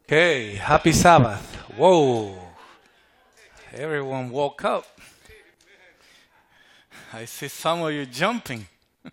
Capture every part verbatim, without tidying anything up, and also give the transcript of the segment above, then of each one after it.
Okay, happy Sabbath. Whoa, everyone woke up. I see some of you jumping.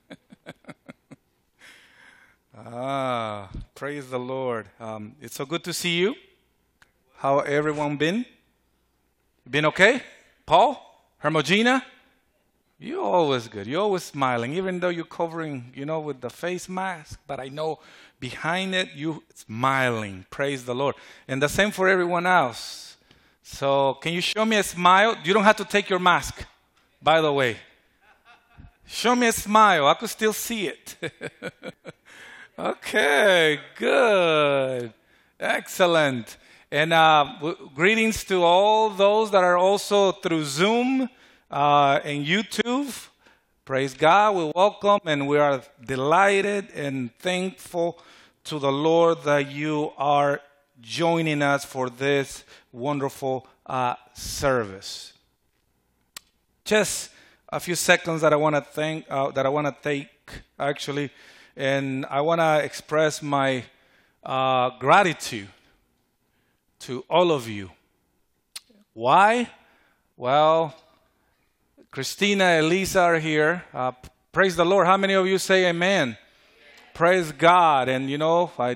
Ah, praise the Lord. Um, it's so good to see you. How everyone been? Been okay? Paul? Hermogena? You're always good. You're always smiling, even though you're covering, you know, with the face mask. But I know behind it, you smiling. Praise the Lord. And the same for everyone else. So can you show me a smile? You don't have to take your mask, by the way. Show me a smile. I could still see it. Okay, good. Excellent. And uh, w- greetings to all those that are also through Zoom uh, and YouTube. Praise God. We welcome and we are delighted and thankful to the Lord that you are joining us for this wonderful uh, service. Just a few seconds that I want to thank, uh, that I want to take actually, and I want to express my uh, gratitude to all of you. Why? Well, Christina, Elisa are here. Uh, praise the Lord. How many of you say amen? Amen. Praise God. And you know, I,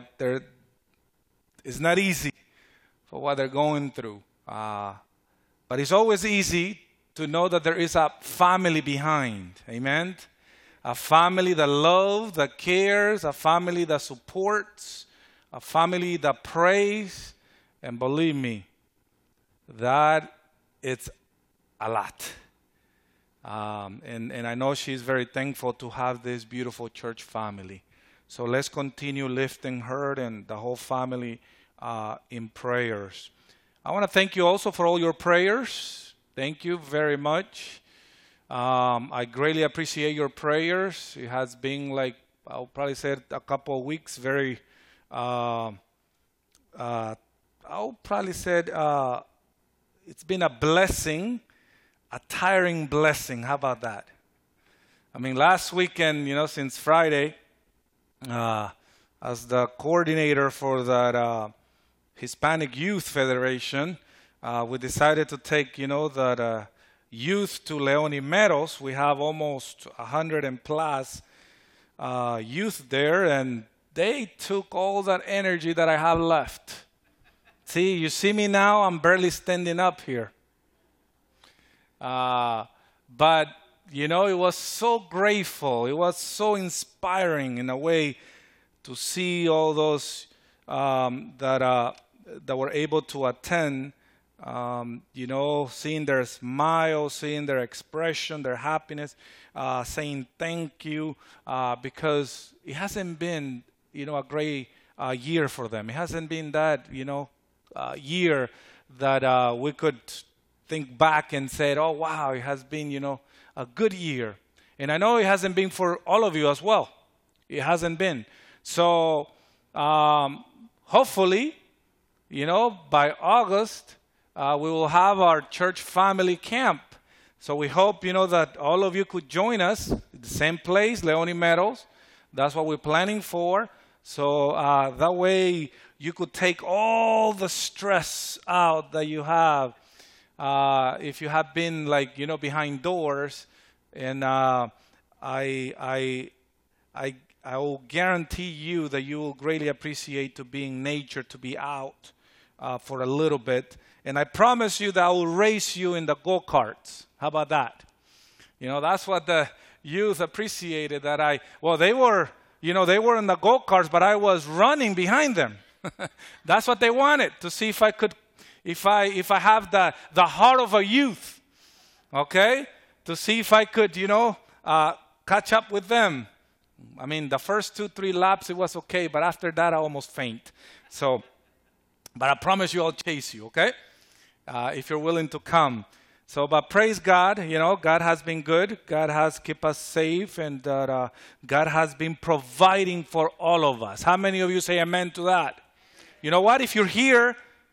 it's not easy for what they're going through. Uh, but it's always easy to know that there is a family behind. Amen. A family that loves, that cares, a family that supports, a family that prays. And believe me, that it's a lot. Um, and, and I know she's very thankful to have this beautiful church family. So let's continue lifting her and the whole family uh, in prayers. I want to thank you also for all your prayers. Thank you very much. Um, I greatly appreciate your prayers. It has been, like, I'll probably say a couple of weeks, very, uh, uh, I'll probably say uh, it's been a blessing, a tiring blessing. How about that? I mean, last weekend, you know, since Friday, uh, as the coordinator for that uh, Hispanic Youth Federation, uh, we decided to take, you know, that uh, youth to Leone Meadows. We have almost a hundred and plus uh, youth there, and they took all that energy that I have left. See, you see me now, I'm barely standing up here. Uh, but, you know, it was so grateful. It was so inspiring in a way to see all those um, that, uh, that were able to attend. Um, you know, seeing their smile, seeing their expression, their happiness, uh, saying thank you, uh, because it hasn't been, you know, a great uh, year for them. It hasn't been that, you know, uh, year that uh, we could think back and say, oh, wow, it has been, you know, a good year. And I know it hasn't been for all of you as well. It hasn't been. So um, hopefully, you know, by August, Uh, we will have our church family camp. So we hope, you know, that all of you could join us at the same place, Leone Meadows. That's what we're planning for. So uh, that way you could take all the stress out that you have uh, if you have been, like, you know, behind doors. And uh, I, I, I, I will guarantee you that you will greatly appreciate to be in nature, to be out uh, for a little bit. And I promise you that I will race you in the go-karts. How about that? You know, that's what the youth appreciated, that I, well, they were, you know, they were in the go-karts, but I was running behind them. That's what they wanted, to see if I could, if I, if I have the, the heart of a youth, okay? To see if I could, you know, uh, catch up with them. I mean, the first two, three laps, it was okay, but after that, I almost faint. So, but I promise you I'll chase you, okay? Uh, if you're willing to come. So, but praise God, you know, God has been good. God has kept us safe, and uh, uh, God has been providing for all of us. How many of you say amen to that? You know what? If you're here,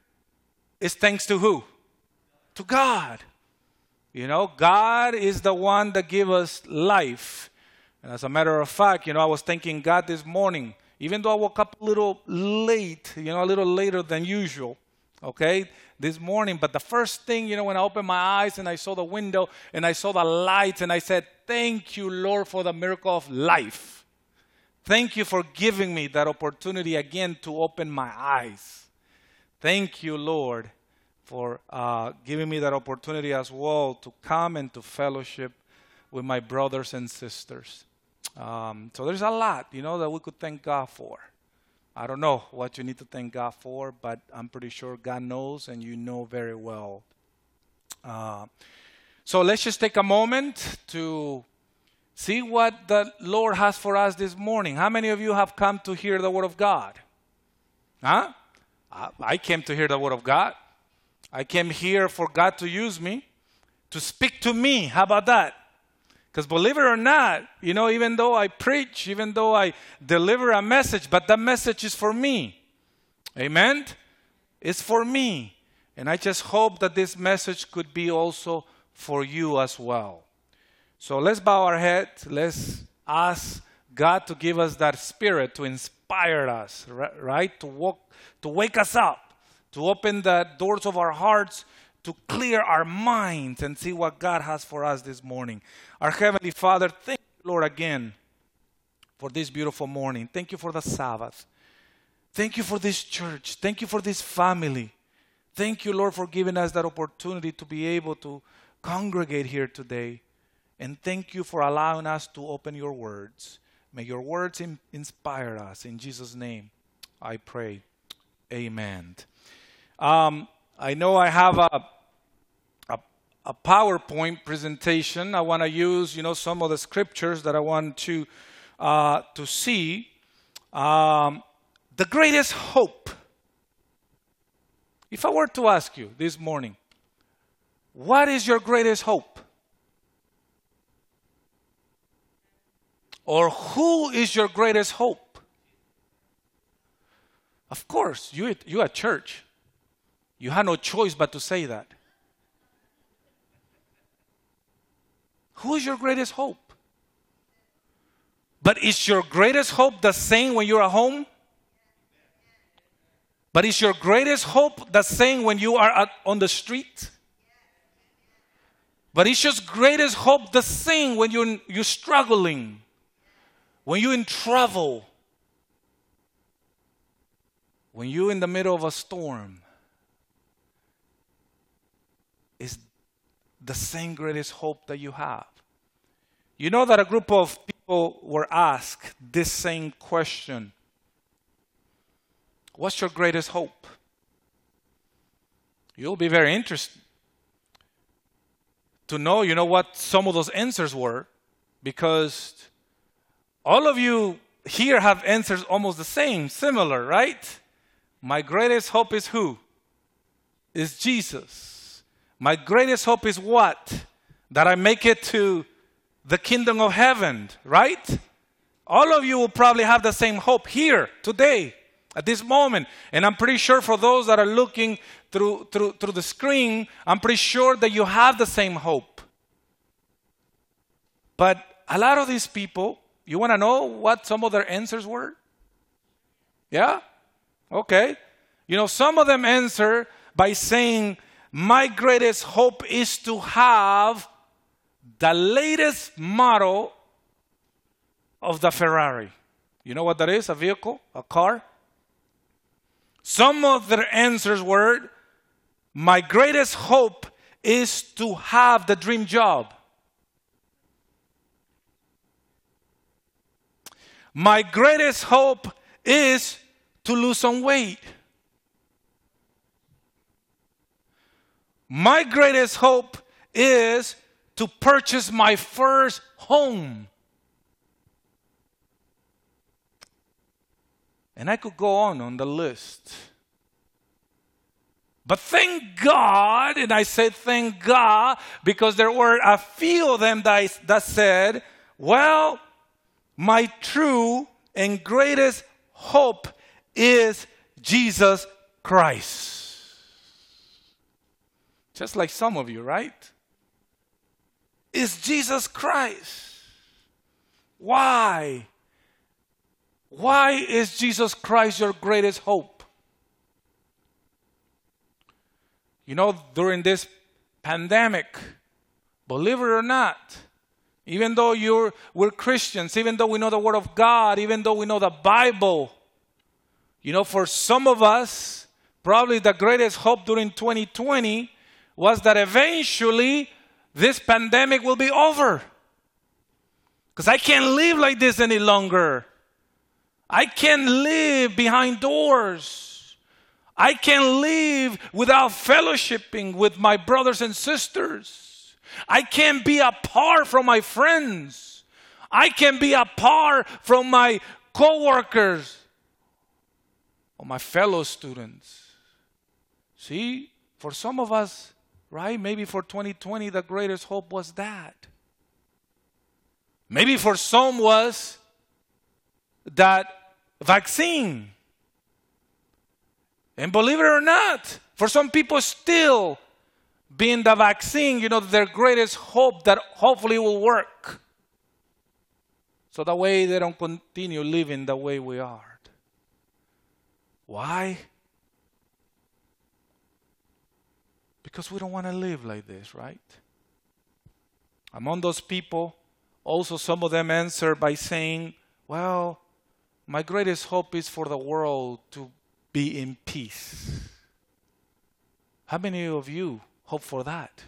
it's thanks to who? To God. You know, God is the one that gives us life. And as a matter of fact, you know, I was thanking God this morning. Even though I woke up a little late, you know, a little later than usual, okay, this morning. But the first thing, you know, when I opened my eyes and I saw the window and I saw the lights and I said, thank you, Lord, for the miracle of life. Thank you for giving me that opportunity again to open my eyes. Thank you, Lord, for uh, giving me that opportunity as well to come and to fellowship with my brothers and sisters. Um, so there's a lot, you know, that we could thank God for. I don't know what you need to thank God for, but I'm pretty sure God knows and you know very well. Uh, so let's just take a moment to see what the Lord has for us this morning. How many of you have come to hear the Word of God? Huh? I, I came to hear the Word of God. I came here for God to use me, to speak to me. How about that? Because believe it or not, you know, even though I preach, even though I deliver a message, but that message is for me. Amen? It's for me. And I just hope that this message could be also for you as well. So let's bow our heads. Let's ask God to give us that spirit to inspire us, right? To walk, to wake us up, to open the doors of our hearts, to clear our minds and see what God has for us this morning. Our Heavenly Father, thank you, Lord, again for this beautiful morning. Thank you for the Sabbath. Thank you for this church. Thank you for this family. Thank you, Lord, for giving us that opportunity to be able to congregate here today. And thank you for allowing us to open your words. May your words in- inspire us. In Jesus' name, I pray. Amen. Um, I know I have a, a, a PowerPoint presentation. I want to use, you know, some of the scriptures that I want to, uh, to see. Um, the greatest hope. If I were to ask you this morning, what is your greatest hope? Or who is your greatest hope? Of course, you, you at church. You had no choice but to say that. Who is your greatest hope? But is your greatest hope the same when you're at home? But is your greatest hope the same when you are at, on the street? But is your greatest hope the same when you're, you're struggling? When you're in trouble? When you're in the middle of a storm? Is the same greatest hope that you have. You know that a group of people were asked this same question. What's your greatest hope? You'll be very interested to know, you know, what some of those answers were, because all of you here have answers almost the same, similar, right? My greatest hope is who? Is Jesus. My greatest hope is what? That I make it to the kingdom of heaven, right? All of you will probably have the same hope here, today, at this moment. And I'm pretty sure for those that are looking through, through, through the screen, I'm pretty sure that you have the same hope. But a lot of these people, you want to know what some of their answers were? Yeah? Okay. You know, some of them answer by saying, my greatest hope is to have the latest model of the Ferrari. You know what that is? A vehicle? A car? Some of their answers were, my greatest hope is to have the dream job. My greatest hope is to lose some weight. My greatest hope is to purchase my first home. And I could go on on the list. But thank God, and I say thank God, because there were a few of them that, I, that said, well, my true and greatest hope is Jesus Christ. Just like some of you, right? It's Jesus Christ. Why? Why is Jesus Christ your greatest hope? You know, during this pandemic, believe it or not, even though you're, we're Christians, even though we know the Word of God, even though we know the Bible, you know, for some of us, probably the greatest hope during twenty twenty was that eventually this pandemic will be over. Because I can't live like this any longer. I can't live behind doors. I can't live without fellowshipping with my brothers and sisters. I can't be apart from my friends. I can't be apart from my co-workers or my fellow students. See, for some of us, right, maybe for twenty twenty, the greatest hope was that. Maybe for some was that vaccine. And believe it or not, for some people still being the vaccine, you know, their greatest hope that hopefully will work. So that way they don't continue living the way we are. Why? Because we don't want to live like this, right? Among those people, also some of them answer by saying, well, my greatest hope is for the world to be in peace. How many of you hope for that?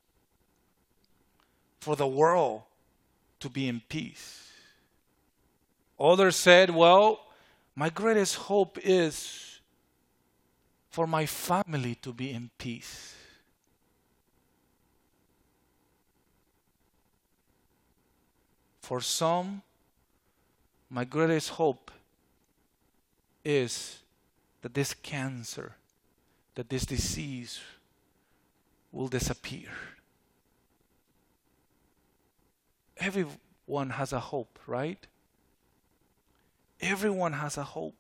For the world to be in peace. Others said, well, my greatest hope is for my family to be in peace. For some, my greatest hope is that this cancer, that this disease will disappear. Everyone has a hope, right? Everyone has a hope.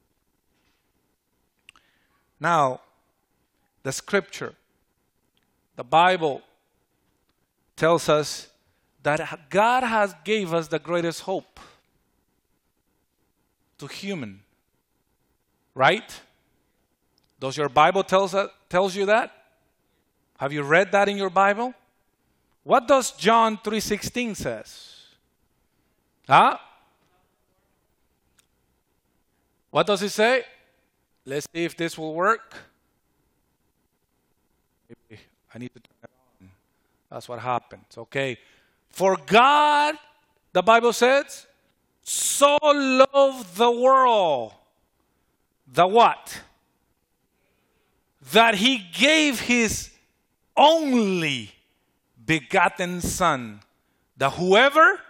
Now, the scripture, the Bible tells us that God has gave us the greatest hope to human. Right? Does your Bible tells, uh, tells you that? Have you read that in your Bible? What does John three sixteen says? Huh? What does it say? Let's see if this will work. Maybe I need to turn it on. That's what happens. Okay. For God, the Bible says, so loved the world. The what? That he gave his only begotten Son, that whoever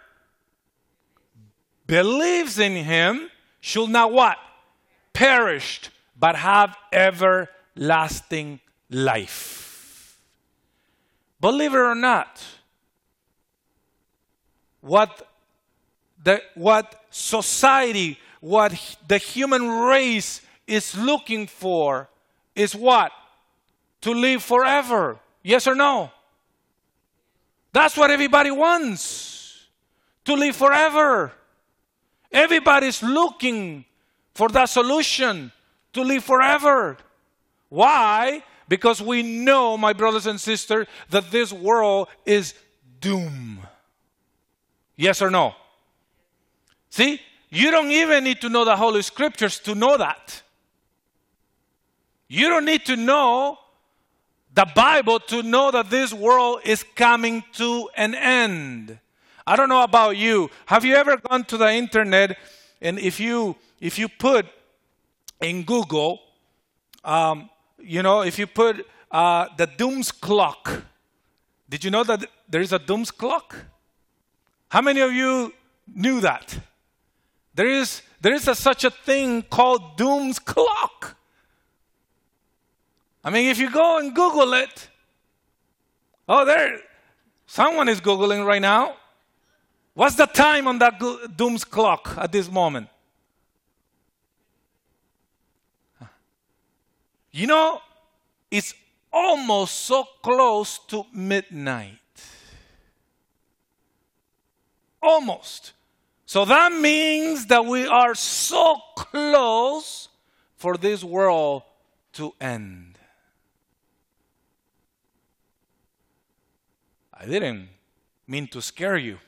believes in him should not what? Perish, but have everlasting life. Believe it or not, what the what society, what the human race is looking for is what? To live forever. Yes or no? That's what everybody wants. To live forever. Everybody's looking for that solution. To live forever. Why? Because we know, my brothers and sisters, that this world is doomed. Yes or no? See? You don't even need to know the Holy Scriptures to know that. You don't need to know the Bible to know that this world is coming to an end. I don't know about you. Have you ever gone to the internet and if you if you put in Google, um, you know, if you put uh, the doom's clock, did you know that there is a doom's clock? How many of you knew that? There is there is a, such a thing called doom's clock. I mean, if you go and Google it, oh, there, someone is Googling right now. What's the time on that doom's clock at this moment? You know, it's almost so close to midnight. Almost. So that means that we are so close for this world to end. I didn't mean to scare you.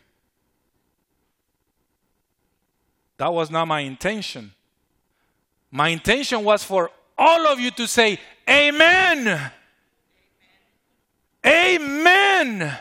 That was not my intention. My intention was for all of you to say, Amen. Amen.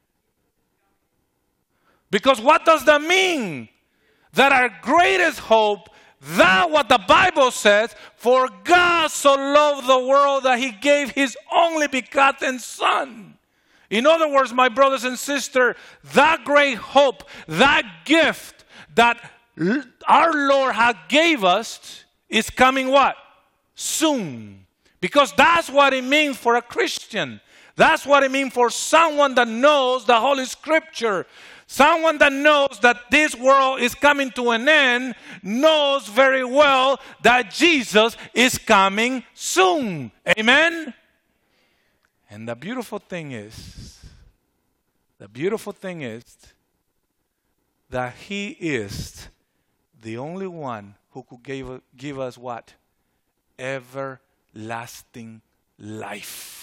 Because what does that mean? That our greatest hope, that what the Bible says, for God so loved the world that he gave his only begotten Son. In other words, my brothers and sisters, that great hope, that gift that our Lord has gave us is coming what? Soon. Because that's what it means for a Christian. That's what it means for someone that knows the Holy Scripture. Someone that knows that this world is coming to an end knows very well that Jesus is coming soon. Amen? And the beautiful thing is, the beautiful thing is that he is the only one who could give, give us what? Everlasting life.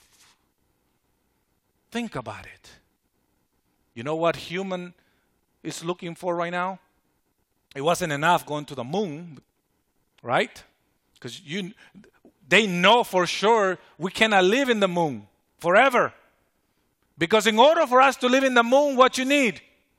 Think about it. You know what human is looking for right now? It wasn't enough going to the moon, right? Because you, they know for sure we cannot live in the moon forever. Because in order for us to live in the moon, what you need?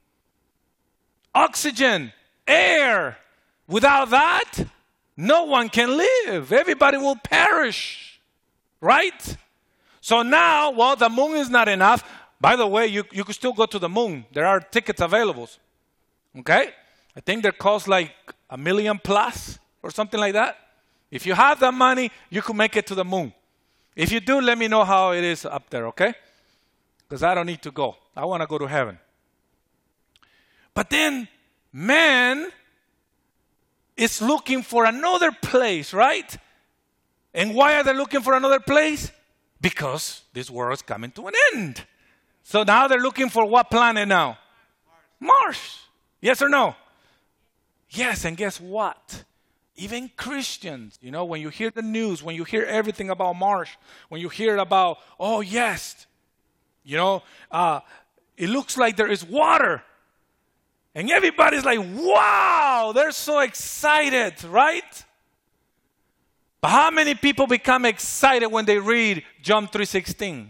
Oxygen, air. Without that, no one can live. Everybody will perish, right? So now, well, the moon is not enough. By the way, you, you could still go to the moon. There are tickets available. Okay? I think they cost like a million plus or something like that. If you have that money, you could make it to the moon. If you do, let me know how it is up there, okay? Because I don't need to go. I want to go to heaven. But then, man is looking for another place, right? And why are they looking for another place? Because this world is coming to an end. So now they're looking for what planet now? Mars. Yes or no? Yes, and guess what? Even Christians, you know, when you hear the news, when you hear everything about Mars, when you hear about, oh yes, you know, uh, it looks like there is water. And everybody's like, wow, they're so excited, right? But how many people become excited when they read John three sixteen?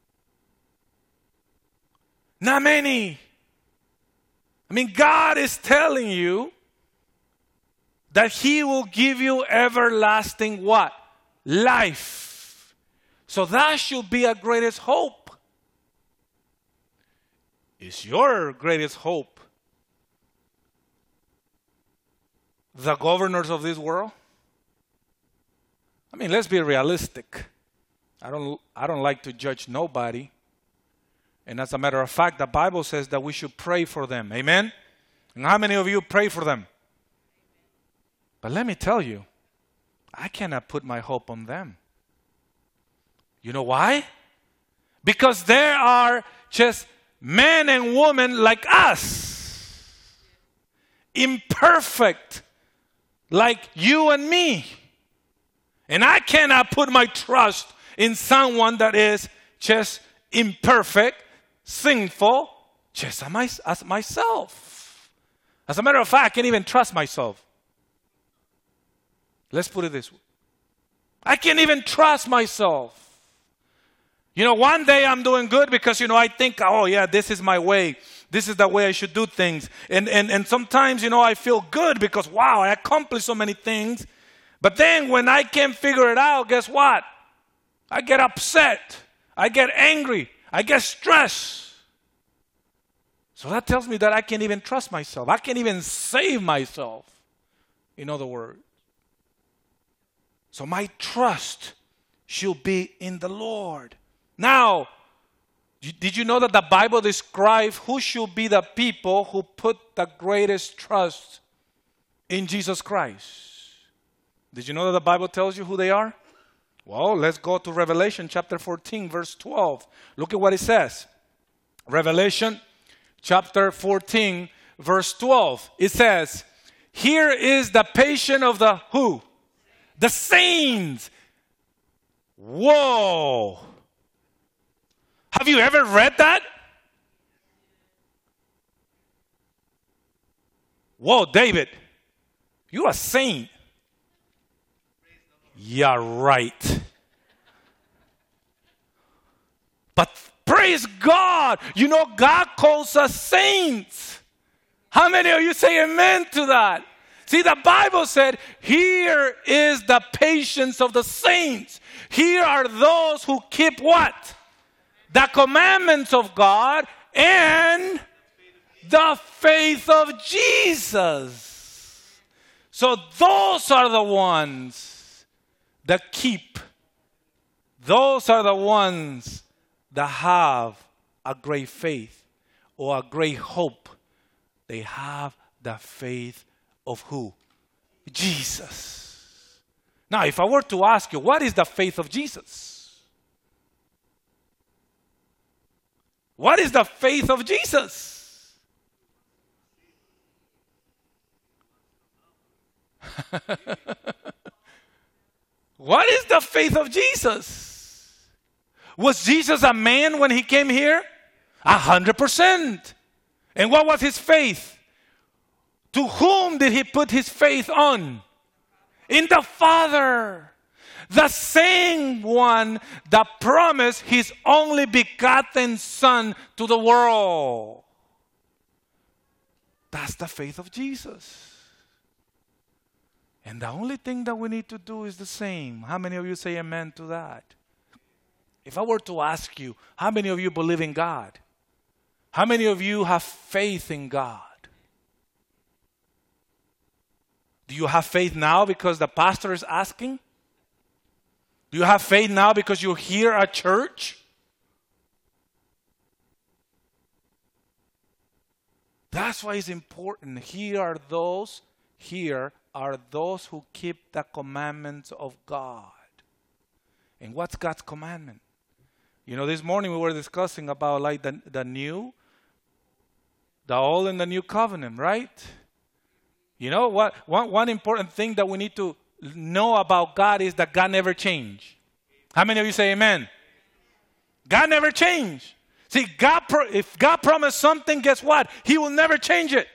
Not many. I mean, God is telling you that he will give you everlasting what? Life. So that should be our greatest hope. Is your greatest hope the governors of this world? I mean, let's be realistic. I don't, I don't like to judge nobody. And as a matter of fact, the Bible says that we should pray for them. Amen? And how many of you pray for them? But let me tell you, I cannot put my hope on them. You know why? Because there are just men and women like us. Imperfect. Like you and me. And I cannot put my trust in someone that is just imperfect, sinful, just as, my, as myself. As a matter of fact, I can't even trust myself. Let's put it this way. I can't even trust myself. You know, one day I'm doing good because, you know, I think, oh yeah, this is my way. This is the way I should do things. And, and, and sometimes, you know, I feel good because, wow, I accomplished so many things. But then when I can't figure it out, guess what? I get upset. I get angry. I get stressed. So that tells me that I can't even trust myself. I can't even save myself. In other words. So my trust should be in the Lord. Now, did you know that the Bible describes who should be the people who put the greatest trust in Jesus Christ? Did you know that the Bible tells you who they are? Well, let's go to Revelation chapter fourteen, verse twelve. Look at what it says. Revelation chapter fourteen, verse twelve. It says, here is the patience of the who? The saints. Whoa. Have you ever read that? Whoa, David, you're a saint. Yeah, right. But praise God, you know, God calls us saints. How many of you say amen to that? See, the Bible said, here is the patience of the saints. Here are those who keep what? The commandments of God and the faith of Jesus. So those are the ones that keep. Those are the ones that have a great faith or a great hope. They have the faith of who? Jesus. Now, if I were to ask you, what is the faith of Jesus? What is the faith of Jesus? What is the faith of Jesus? Was Jesus a man when he came here? A hundred percent. And what was his faith? To whom did he put his faith on? In the Father. The same one that promised his only begotten Son to the world. That's the faith of Jesus. And the only thing that we need to do is the same. How many of you say amen to that? If I were to ask you, how many of you believe in God? How many of you have faith in God? Do you have faith now because the pastor is asking? Do you have faith now because you're here at church? That's why it's important. Here are those, here are those who keep the commandments of God. And what's God's commandment? You know, this morning we were discussing about like the, the new, the old and the new covenant, right? You know, what one, one important thing that we need to know about God is that God never changed. How many of you say amen? God never changed. See, God, pro- if God promised something, guess what? He will never change it.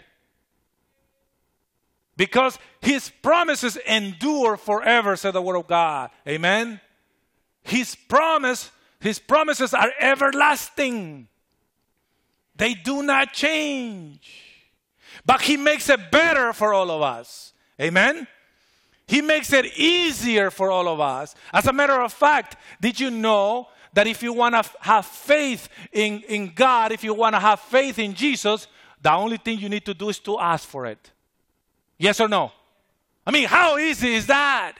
Because his promises endure forever, said the word of God. Amen? His promise, his promises are everlasting. They do not change. But he makes it better for all of us. Amen? He makes it easier for all of us. As a matter of fact, did you know that if you want to have faith in, in God, if you want to have faith in Jesus, the only thing you need to do is to ask for it? Yes or no? I mean, how easy is that?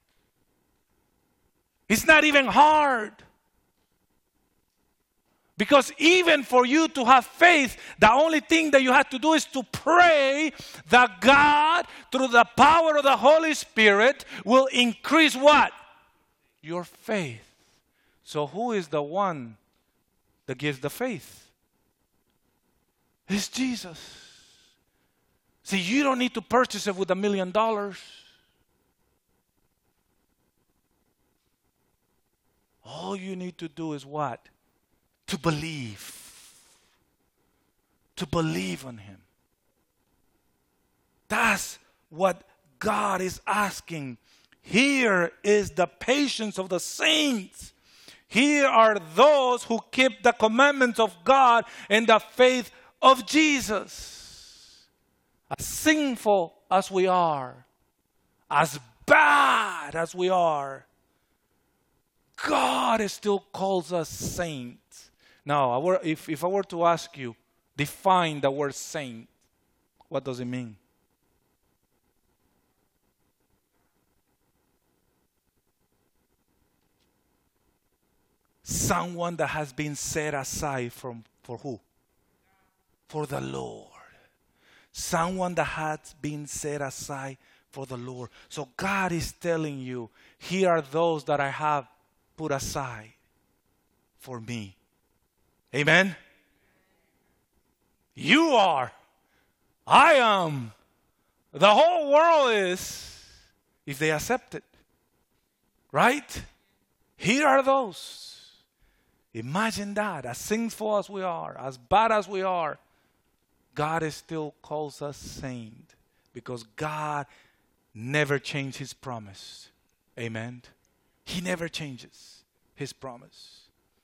It's not even hard. Because even for you to have faith, the only thing that you have to do is to pray that God, through the power of the Holy Spirit, will increase what? Your faith. So who is the one that gives the faith? It's Jesus. See, you don't need to purchase it with a million dollars. All you need to do is what? To believe. To believe on him. That's what God is asking. Here is the patience of the saints. Here are those who keep the commandments of God and the faith of Jesus. As sinful as we are, as bad as we are, God still calls us saints. Now, I were, if, if I were to ask you, define the word saint, what does it mean? Someone that has been set aside from, for who? For the Lord. Someone that has been set aside for the Lord. So God is telling you, here are those that I have put aside for me. Amen? You are. I am. The whole world is, if they accept it. Right? Here are those. Imagine that. As sinful as we are, as bad as we are, God is still calls us saint. Because God never changed his promise. Amen. He never changes his promise.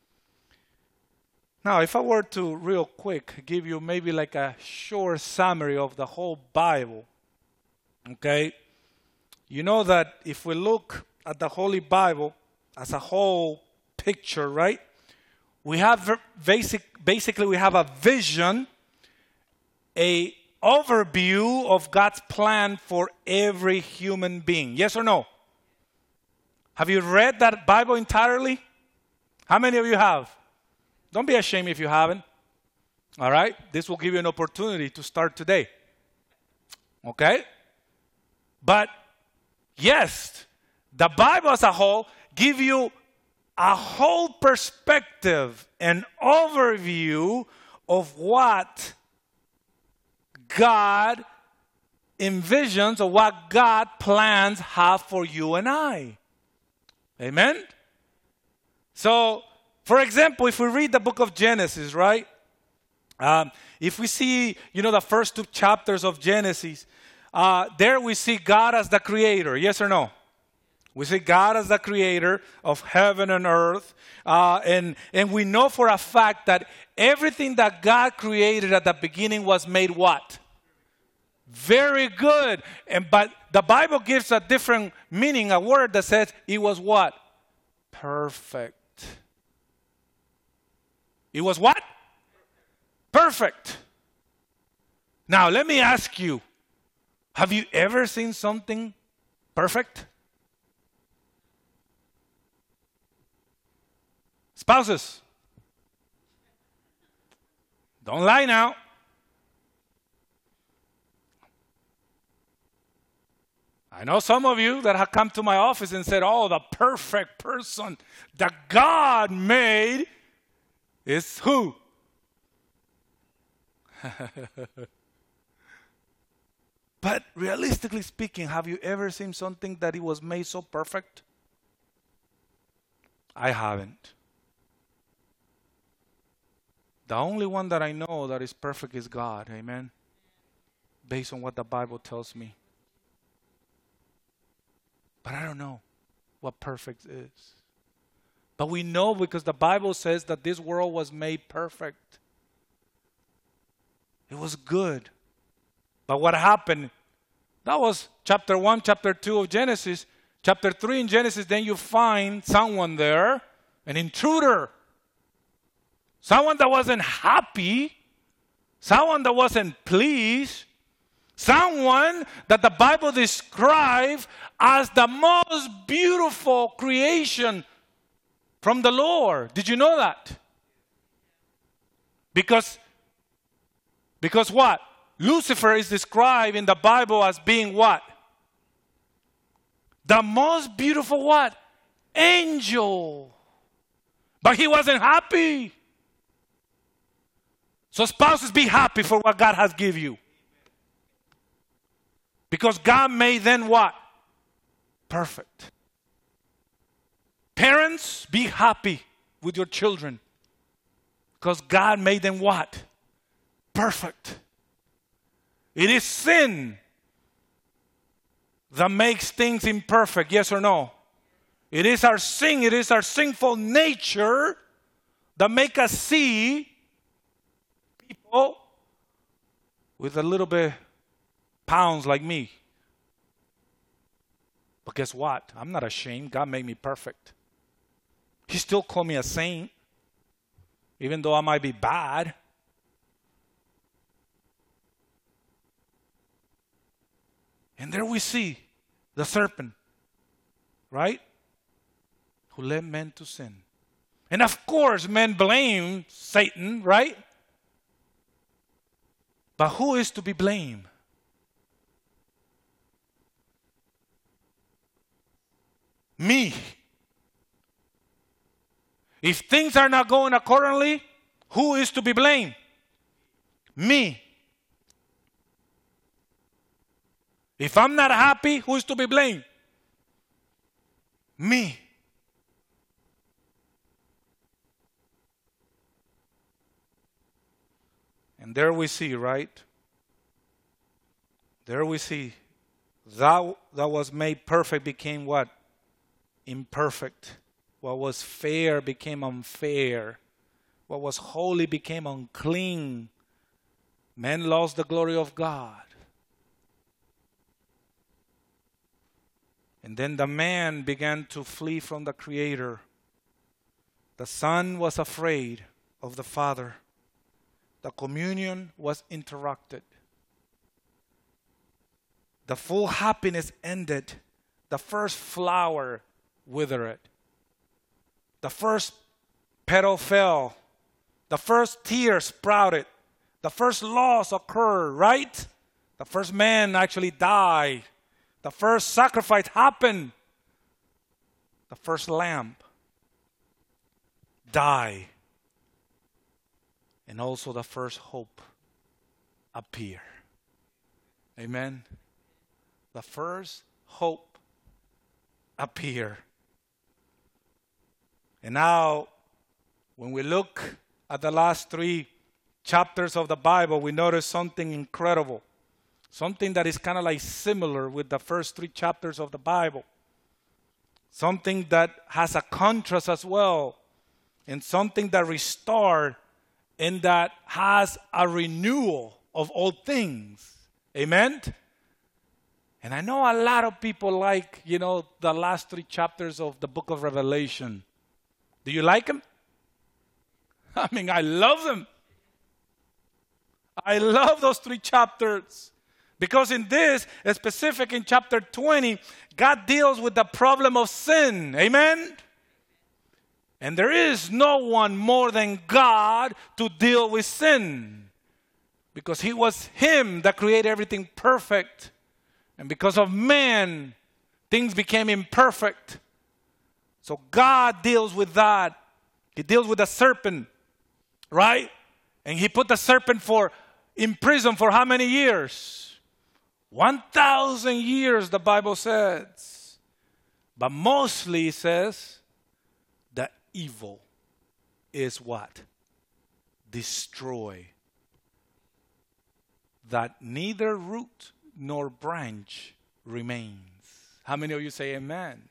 Now, if I were to real quick give you maybe like a short summary of the whole Bible, okay? You know that if we look at the Holy Bible as a whole picture, right? We have basic, basically we have a vision, a overview of God's plan for every human being. Yes or no? Have you read that Bible entirely? How many of you have? Don't be ashamed if you haven't. All right? This will give you an opportunity to start today. Okay? But yes, the Bible as a whole gives you a whole perspective, an overview of what God envisions or what God plans have for you and I. Amen? So, for example, if we read the book of Genesis, right? Um, if we see, you know, the first two chapters of Genesis, uh, there we see God as the creator. Yes or no? We see God as the creator of heaven and earth. Uh, and, and we know for a fact that everything that God created at the beginning was made what? Very good. And but the Bible gives a different meaning, a word that says it was what? Perfect. It was what? Perfect. Now, let me ask you, have you ever seen something perfect? Spouses, don't lie now. I know some of you that have come to my office and said, oh, the perfect person that God made is who? But realistically speaking, have you ever seen something that it was made so perfect? I haven't. The only one that I know that is perfect is God. Amen? Based on what the Bible tells me. But I don't know what perfect is. But we know because the Bible says that this world was made perfect. It was good. But what happened? That was chapter one, chapter two of Genesis. Chapter three in Genesis, then you find someone there, an intruder. Someone that wasn't happy. Someone that wasn't pleased. Someone that the Bible describes as the most beautiful creation from the Lord. Did you know that? Because, because what? Lucifer is described in the Bible as being what? The most beautiful what? Angel. But he wasn't happy. So spouses, be happy for what God has given you. Because God made them what? Perfect. Parents, be happy with your children. Because God made them what? Perfect. It is sin that makes things imperfect, yes or no? It is our sin, it is our sinful nature that make us see people with a little bit pounds like me. But guess what? I'm not ashamed. God made me perfect. He still called me a saint, even though I might be bad. And there we see the serpent, right? Who led men to sin. And of course, men blame Satan, right? But who is to be blamed? Me. If things are not going accordingly, who is to be blamed? Me. If I'm not happy, who's to be blamed? Me. And there we see, right? There we see, that that was made perfect became what? Imperfect. What was fair became unfair. What was holy became unclean. Men lost the glory of God. And then the man began to flee from the Creator. The Son was afraid of the Father. The communion was interrupted. The full happiness ended. The first flower withered. The first petal fell. The first tear sprouted. The first loss occurred, right? The first man actually died. The first sacrifice happened. The first lamb died. And also the first hope appeared. Amen. The first hope appeared. And now, when we look at the last three chapters of the Bible, we notice something incredible. Something that is kind of like similar with the first three chapters of the Bible. Something that has a contrast as well. And something that restored and that has a renewal of all things. Amen? And I know a lot of people like, you know, the last three chapters of the book of Revelation. Do you like them? I mean, I love them. I love those three chapters. Because in this, specific in chapter twenty, God deals with the problem of sin. Amen? And there is no one more than God to deal with sin. Because He was Him that created everything perfect. And because of man, things became imperfect. So God deals with that. He deals with the serpent, right? And He put the serpent for in prison for how many years? One thousand years, the Bible says. But mostly it says, the evil is what? Destroy. That neither root nor branch remains. How many of you say amen?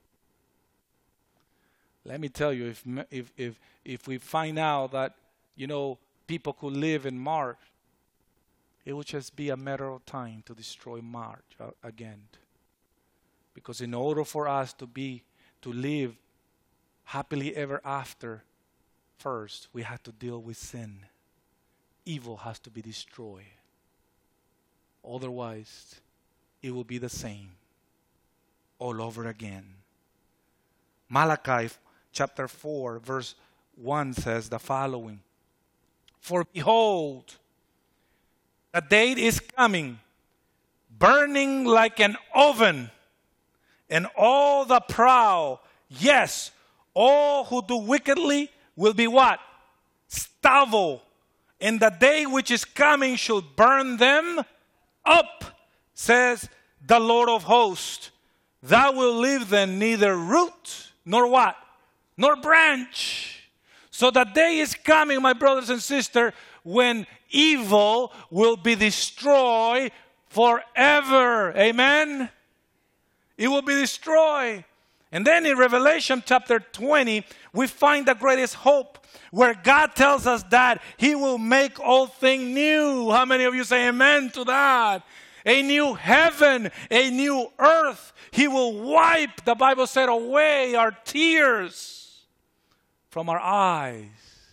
Let me tell you, if if if if we find out that, you know, people could live in Mars, it would just be a matter of time to destroy Mars uh, again. Because in order for us to be, to live happily ever after, first we have to deal with sin. Evil has to be destroyed. Otherwise, it will be the same all over again. Malachi chapter four, verse one says the following. For behold, the day is coming, burning like an oven, and all the proud, yes, all who do wickedly will be what? Stubble. And the day which is coming shall burn them up, says the Lord of hosts. Thou will leave them neither root nor what? Nor branch. So the day is coming, my brothers and sisters, when evil will be destroyed forever. Amen? It will be destroyed. And then in Revelation chapter twenty, we find the greatest hope where God tells us that He will make all things new. How many of you say amen to that? A new heaven, a new earth. He will wipe, the Bible said, away our tears from our eyes.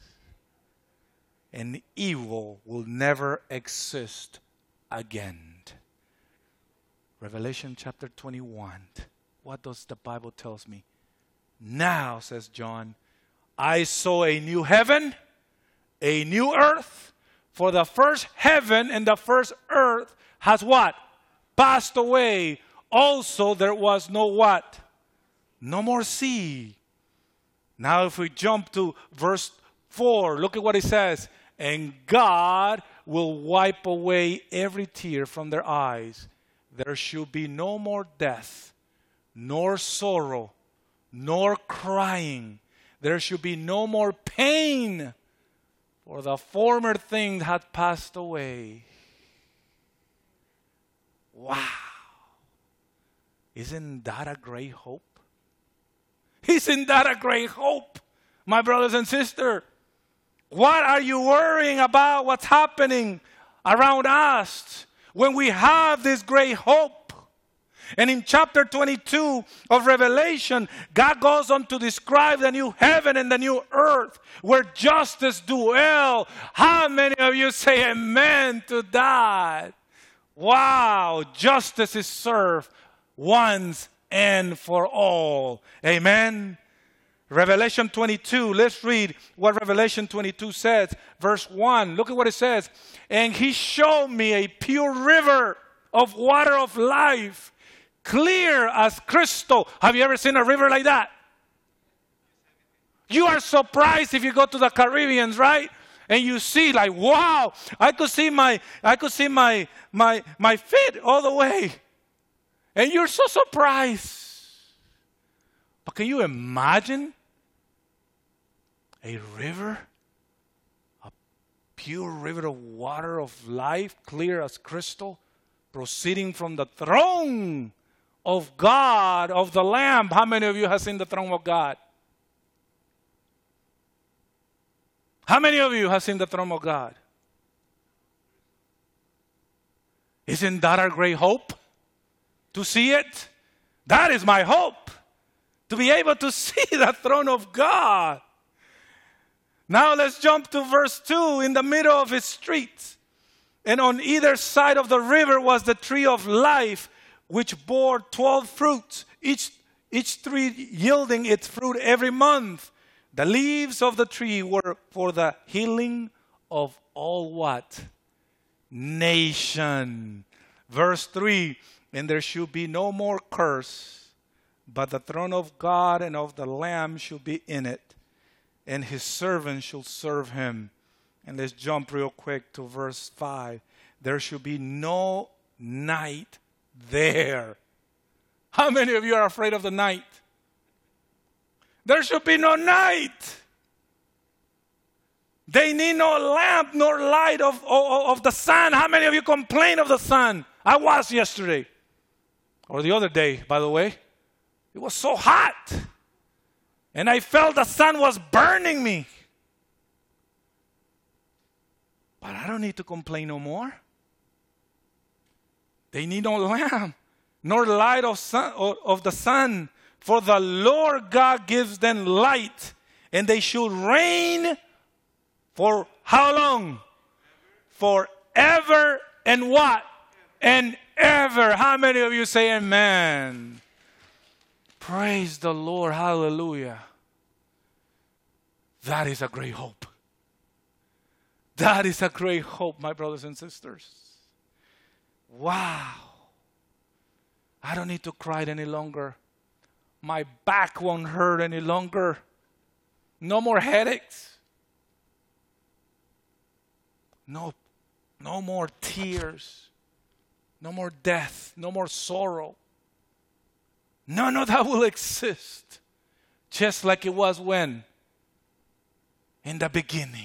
And evil will never exist again. Revelation chapter twenty-one. What does the Bible tells me? Now, says John, I saw a new heaven, a new earth. For the first heaven and the first earth has what? Passed away. Also there was no what? No more sea. Now if we jump to verse four, look at what it says. And God will wipe away every tear from their eyes. there should be no more death, nor sorrow, nor crying. There should be no more pain, for the former things had passed away. Wow. Isn't that a great hope? Isn't that a great hope, my brothers and sisters? What are you worrying about what's happening around us when we have this great hope? And in chapter twenty-two of Revelation, God goes on to describe the new heaven and the new earth where justice dwells. How many of you say amen to that? Wow, justice is served once and for all. Amen. Revelation twenty-two, let's read what Revelation twenty-two says. Verse one, look at what it says. And he showed me a pure river of water of life, clear as crystal. Have you ever seen a river like that? You are surprised if you go to the Caribbean, right? And you see like, wow, I could see my I could see my my my feet all the way. And you're so surprised. But can you imagine a river, a pure river of water of life, clear as crystal, proceeding from the throne of God, of the Lamb? How many of you have seen the throne of God? How many of you have seen the throne of God? Isn't that our great hope? To see it? That is my hope. To be able to see the throne of God. Now let's jump to verse two. In the middle of his streets, and on either side of the river was the tree of life, which bore twelve fruits, each, each tree yielding its fruit every month. The leaves of the tree were for the healing of all what? Nation. Verse three, and there should be no more curse, but the throne of God and of the Lamb should be in it, and his servants shall serve him. And let's jump real quick to verse five. There should be no night there. How many of you are afraid of the night? There should be no night. They need no lamp nor light of, of, of the sun. How many of you complain of the sun? I was yesterday. Or the other day, by the way. It was so hot. And I felt the sun was burning me. But I don't need to complain no more. They need no lamp, nor light of, sun, of the sun. For the Lord God gives them light, and they should reign for how long? Forever and what? And ever. How many of you say amen? Praise the Lord. Hallelujah. That is a great hope. That is a great hope, my brothers and sisters. Wow. I don't need to cry any longer. My back won't hurt any longer. No more headaches. No, no more tears. No more death. No more sorrow. None of that will exist. Just like it was when? In the beginning.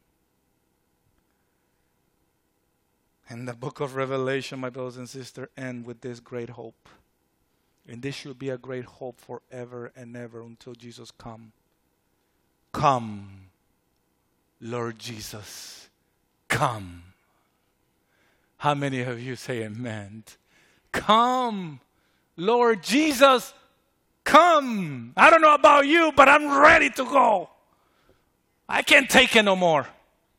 And the book of Revelation, my brothers and sisters, ends with this great hope. And this should be a great hope forever and ever until Jesus come. Come, Lord Jesus, come. How many of you say amen? Come, Lord Jesus, come. I don't know about you, but I'm ready to go. I can't take it no more.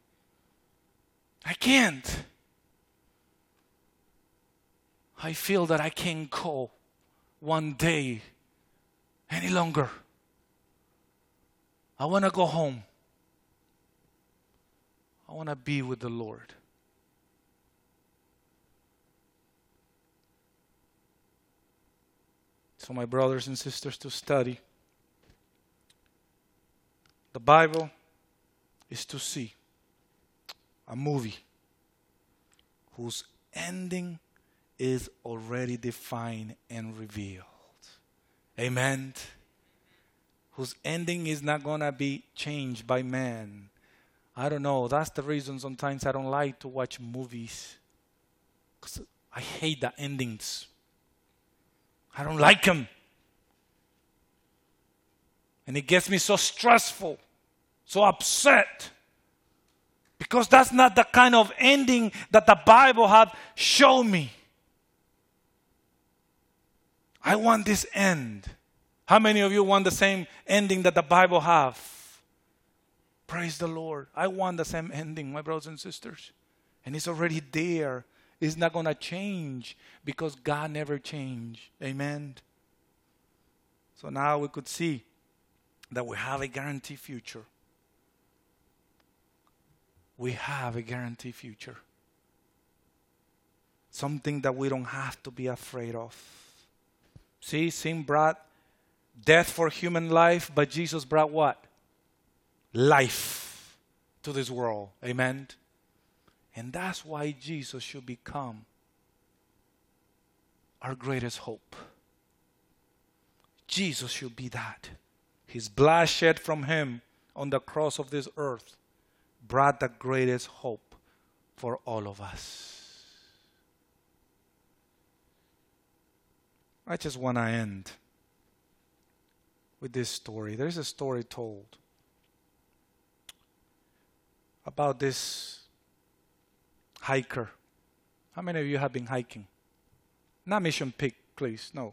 I can't. I feel that I can't go one day any longer. I want to go home. I want to be with the Lord. So my brothers and sisters, to study the Bible is to see a movie whose ending is already defined and revealed. Amen. Whose ending is not going to be changed by man. I don't know. That's the reason sometimes I don't like to watch movies. Because I hate the endings. I don't like them. And it gets me so stressful, so upset. Because that's not the kind of ending that the Bible had shown me. I want this end. How many of you want the same ending that the Bible have? Praise the Lord. I want the same ending, my brothers and sisters. And it's already there. It's not going to change because God never changed. Amen. So now we could see that we have a guaranteed future. We have a guaranteed future. Something that we don't have to be afraid of. See, sin brought death for human life, but Jesus brought what? Life to this world. Amen. And that's why Jesus should become our greatest hope. Jesus should be that. His blood shed from him on the cross of this earth brought the greatest hope for all of us. I just want to end with this story. There's a story told about this hiker. How many of you have been hiking? Not Mission Peak, please. No.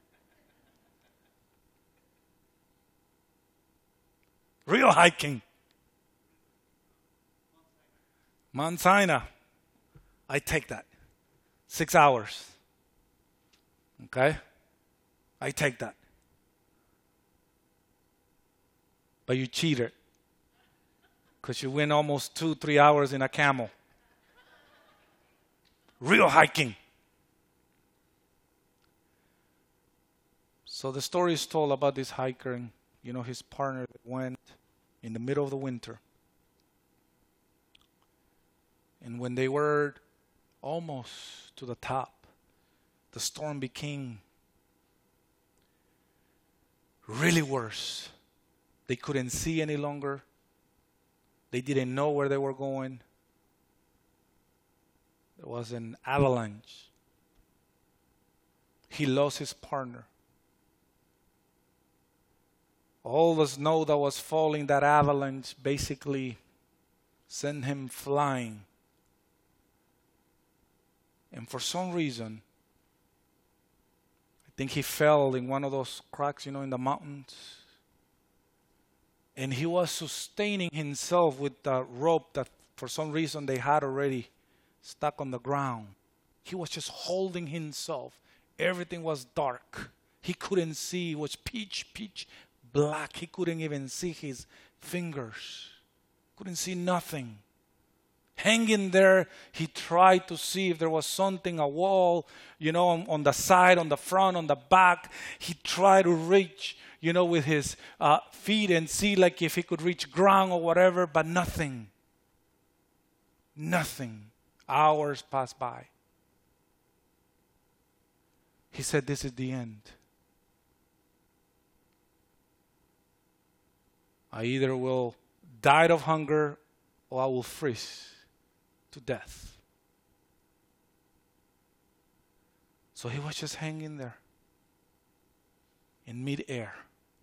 Real hiking. Mount Sinai. I take that. Six hours. Okay? I take that. But you cheated. Because you went almost two, three hours in a camel. Real hiking. So the story is told about this hiker and, you know, his partner that went in the middle of the winter. And when they were almost to the top, the storm became really worse. They couldn't see any longer. They didn't know where they were going. There was an avalanche. He lost his partner. All the snow that was falling, that avalanche basically sent him flying. And for some reason, I think he fell in one of those cracks, you know, in the mountains. And he was sustaining himself with the rope that for some reason they had already stuck on the ground. He was just holding himself. Everything was dark. He couldn't see. It was pitch, pitch black. He couldn't even see his fingers. Couldn't see nothing. Hanging there, he tried to see if there was something, a wall, you know, on, on the side, on the front, on the back. He tried to reach, you know, with his uh, feet and see like if he could reach ground or whatever, but nothing. Nothing. Hours passed by. He said, this is the end. I either will die of hunger or I will freeze to death. So he was just hanging there in midair,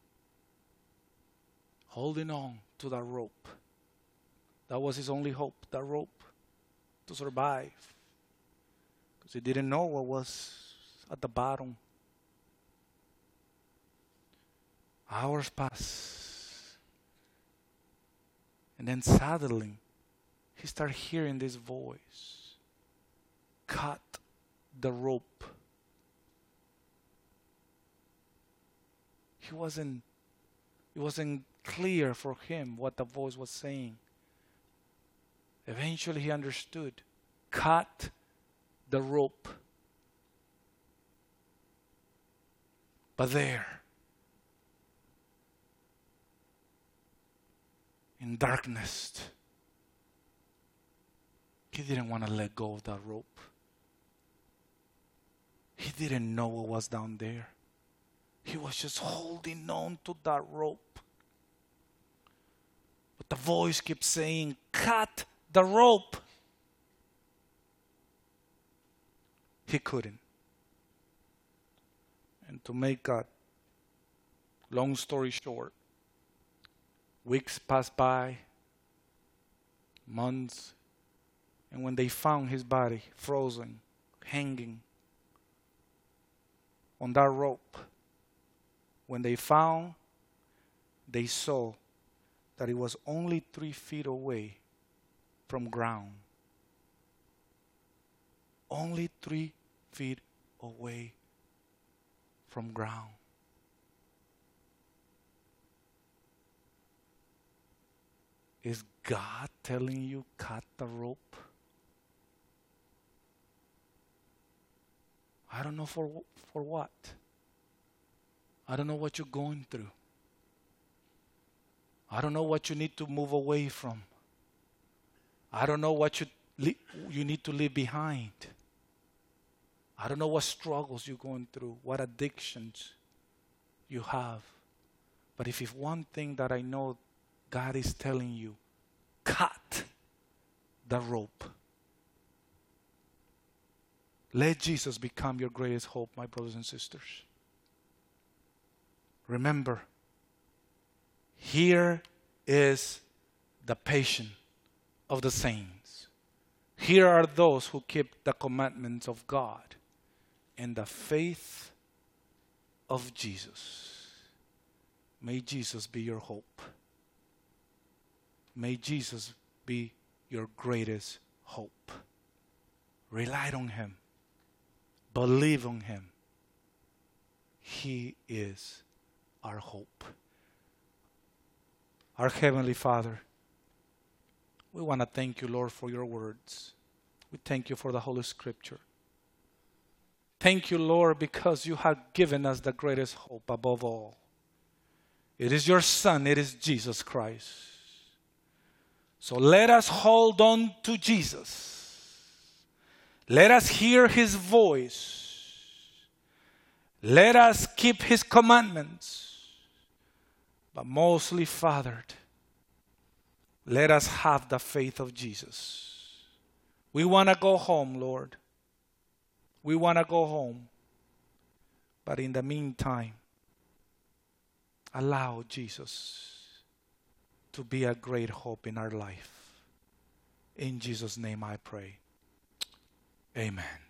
holding on to that rope. That was his only hope, that rope, to survive. Because he didn't know what was at the bottom. Hours passed. And then suddenly, he started hearing this voice. Cut the rope. He wasn't, it wasn't clear for him what the voice was saying. Eventually he understood. Cut the rope. But there, in darkness, he didn't want to let go of that rope. He didn't know what was down there. He was just holding on to that rope. But the voice kept saying, cut the rope. He couldn't. And to make a long story short, weeks passed by, months, and when they found his body frozen, hanging on that rope, when they found, they saw that it was only three feet away from ground. Only three feet away from ground. Is God telling you cut the rope? I don't know for for what. I don't know what you're going through. I don't know what you need to move away from. I don't know what you you need to leave behind. I don't know what struggles you're going through, what addictions you have. But if it's one thing that I know God is telling you, cut the rope. Let Jesus become your greatest hope, my brothers and sisters. Remember, here is the patience of the saints. Here are those who keep the commandments of God and the faith of Jesus. May Jesus be your hope. May Jesus be your greatest hope. Rely on Him. Believe on Him. He is our hope. Our Heavenly Father, we want to thank you, Lord, for your words. We thank you for the Holy Scripture. Thank you, Lord, because you have given us the greatest hope above all. It is your Son, it is Jesus Christ. So let us hold on to Jesus. Let us hear His voice. Let us keep His commandments. But mostly, Father, let us have the faith of Jesus. We want to go home, Lord. We want to go home. But in the meantime, allow Jesus to be a great hope in our life. In Jesus' name I pray. Amen.